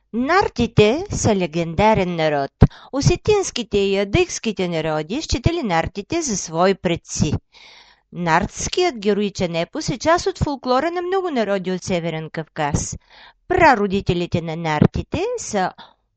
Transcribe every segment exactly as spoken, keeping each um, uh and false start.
Нартите са легендарен народ. Осетинските и адыгските народи считали нартите за свои предци. Нартският героичен епос е част от фолклора на много народи от Северен Кавказ. Прародителите на нартите са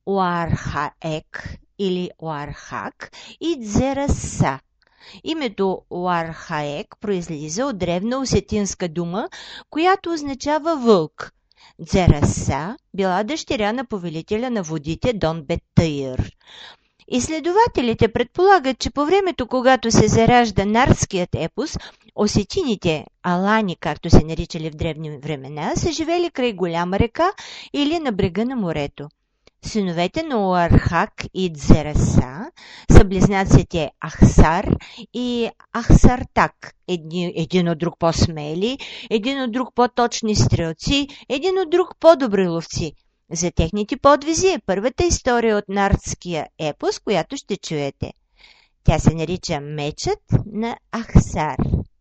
Уархаек или Уархак и Дзераса. Името Уархаек произлиза от древна осетинска дума, която означава вълк. Дзераса била дъщеря на повелителя на водите Дон Бетаир. Изследователите предполагат, че по времето, когато се заражда нартският епос, осетините, алани, както се наричали в древни времена, са живели край голяма река или на брега на морето. Синовете на Уархак и Дзераса са близнаците Ахсар и Ахсартак, един, един от друг по-смели, един от друг по-точни стрелци, един от друг по-добри ловци. За техните подвизи е първата история от нартския епос, която ще чуете. Тя се нарича Мечът на Ахсар.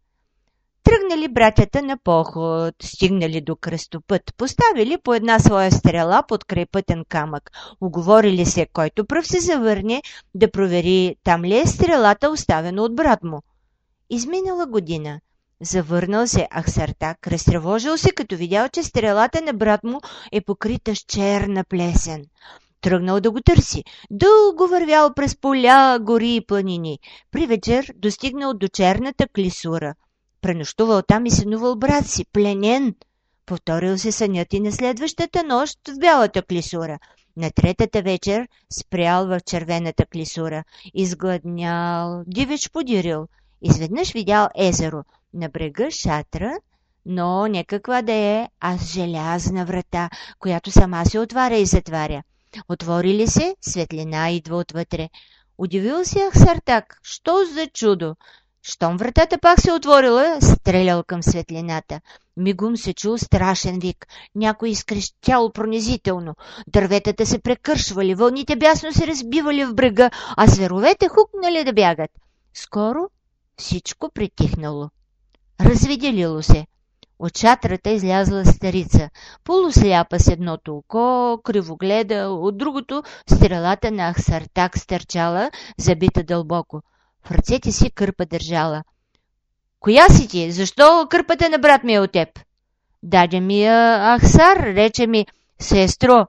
Тръгнали братята на поход, стигнали до кръстопът, поставили по една своя стрела под крайпътен камък, уговорили се, който пръв се завърне, да провери там ли е стрелата, оставена от брат му. Изминала година. Завърнал се Ахсартак, разтревожил се, като видял, че стрелата на брат му е покрита с черна плесен. Тръгнал да го търси. Дълго вървял през поля, гори и планини. При вечер достигнал до черната клисура. Пренощувал там и сънувал брат си, пленен. Повторил се сънят и на следващата нощ в бялата клисура. На третата вечер спрял в червената клисура. Изгладнял, дивеч подирил. Изведнъж видял езеро. На брега шатра, но не каква да е, а с желязна врата, която сама се отваря и затваря. Отворили се, светлина идва отвътре. Удивил се Ахсартак. Що за чудо? Щом вратата пак се отворила, стрелял към светлината. Мигом се чул страшен вик. Някой изкрещял пронизително. Дърветата се прекършвали, вълните бясно се разбивали в брега, а зверовете хукнали да бягат. Скоро всичко притихнало. Разведелило се. От шатрата излязла старица, полусляпа с едното око, кривогледа, от другото стрелата на Ахсартак стърчала, забита дълбоко. В ръцете си кърпа държала. Коя си ти? Защо кърпата на брат ми е от теб? Даде ми я Ахсар, рече ми, сестро.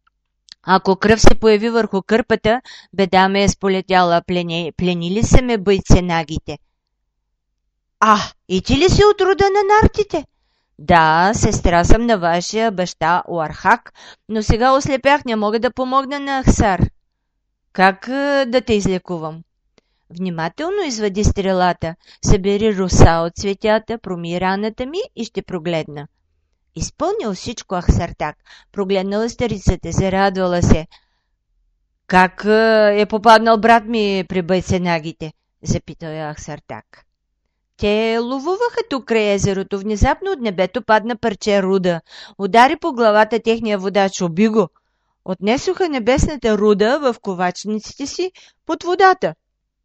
Ако кръв се появи върху кърпата, беда ме е сполетяла, плени, пленили се ме бойценагите. А, и ти ли си от рода на нартите? Да, сестра съм на вашия баща Уархак, но сега ослепях, не мога да помогна на Ахсар. Как да те излекувам? Внимателно извади стрелата, събери роса от цветята, промий раната ми и ще прогледна. Изпълнил всичко Ахсартак, прогледнала старицата, зарадвала се. Как е попаднал брат ми при байценагите? Запитал я Ахсартак. Те ловуваха тук край езерото. Внезапно от небето падна парче руда. Удари по главата техния водач, уби го. Отнесоха небесната руда в ковачниците си под водата.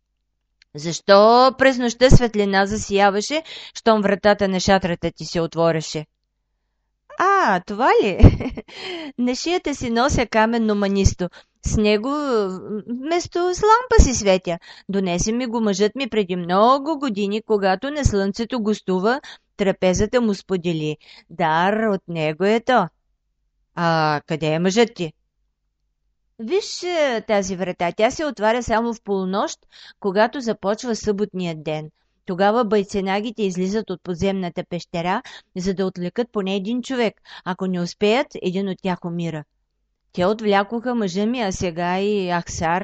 Защо през нощта светлина засияваше, щом вратата на шатрата ти се отвореше? А, това ли? На шията си нося каменно манисто. С него вместо с лампа си светя. Донесе ми го мъжът ми преди много години, когато на слънцето гостува, трапезата му сподели. Дар от него е то. А къде е мъжът ти? Виж тази врата, тя се отваря само в полунощ, когато започва съботният ден. Тогава байценагите излизат от подземната пещера, за да отвлекат поне един човек. Ако не успеят, един от тях умира. Те отвлякоха мъжа ми, а сега и Ахсар.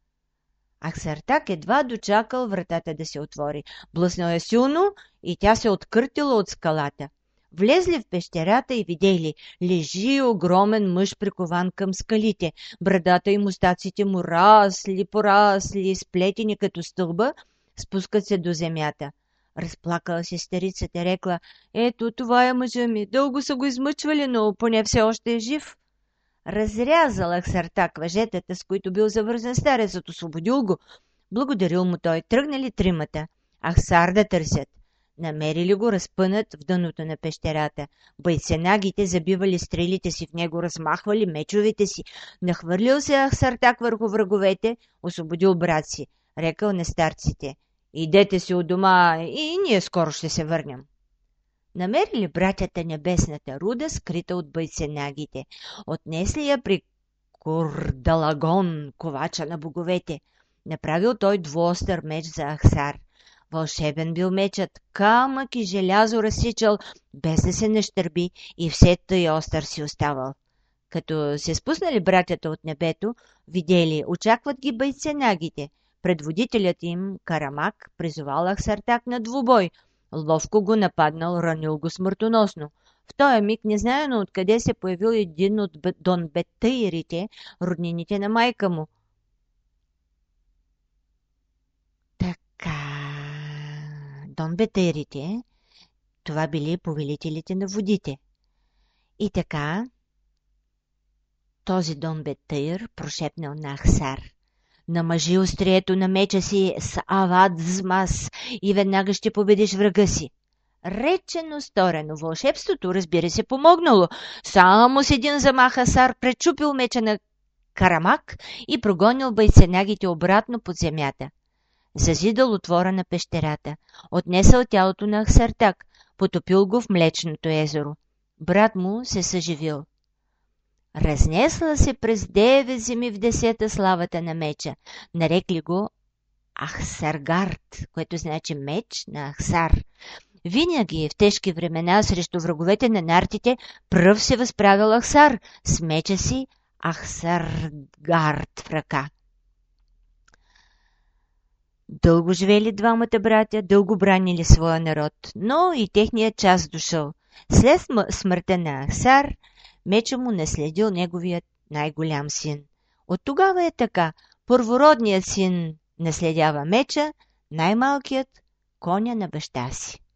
Ахсартак едва дочакал вратата да се отвори. Блъснал е силно и тя се откъртила от скалата. Влезли в пещерата и видели, лежи огромен мъж прикован към скалите. Брадата и мустаците му расли, порасли, сплетени като стълба, спускат се до земята. Разплакала се старицата, рекла, ето това е мъжа ми, дълго са го измъчвали, но поне все още е жив. Разрязал Ахсартак въжетата, с които бил завързан старецът, освободил го. Благодарил му той, тръгнали тримата. Ахсар да търсят. Намерили го разпънат в дъното на пещерата. Байценагите забивали стрелите си в него, размахвали мечовете си. Нахвърлил се Ахсартак върху враговете, освободил брат си. Рекал на старците: идете си от дома и ние скоро ще се върнем. Намерили братята небесната руда, скрита от байценагите. Отнесли я при Курдалагон, ковача на боговете. Направил той двуостър меч за Ахсар. Вълшебен бил мечът, камък и желязо разсичал, без да се нащърби, и все тъй остър си оставал. Като се спуснали братята от небето, видели, очакват ги байценагите. Предводителят им, Карамак, призовал Ахсартак на двубой. Ловко го нападнал, ранил го смъртоносно. В този миг, незнаено откъде се появил един от донбетаирите, роднините на майка му. Така, донбетаирите, това били повелителите на водите. И така, този донбетаир прошепнал на Ахсар: намажи острието на меча си с авадзмас и веднага ще победиш врага си. Речено сторено, вълшебството, разбира се, помогнало. Само с един замах Ахсар пречупил меча на Карамак и прогонил байценагите обратно под земята. Зазидал отвора на пещерата, отнесъл тялото на Ахсартак, потопил го в млечното езеро. Брат му се съживил. Разнесла се през девет земи в десета славата на меча. Нарекли го Ахсаргард, което значи меч на Ахсар. Винаги в тежки времена срещу враговете на нартите пръв се възправил Ахсар с меча си Ахсаргард в ръка. Дълго живели двамата братя, дълго бранили своя народ, но и техният час дошъл. След смъртта на Ахсар, меча му наследил неговият най-голям син. От тогава е така. Първородният син наследява меча, най-малкият – коня на баща си.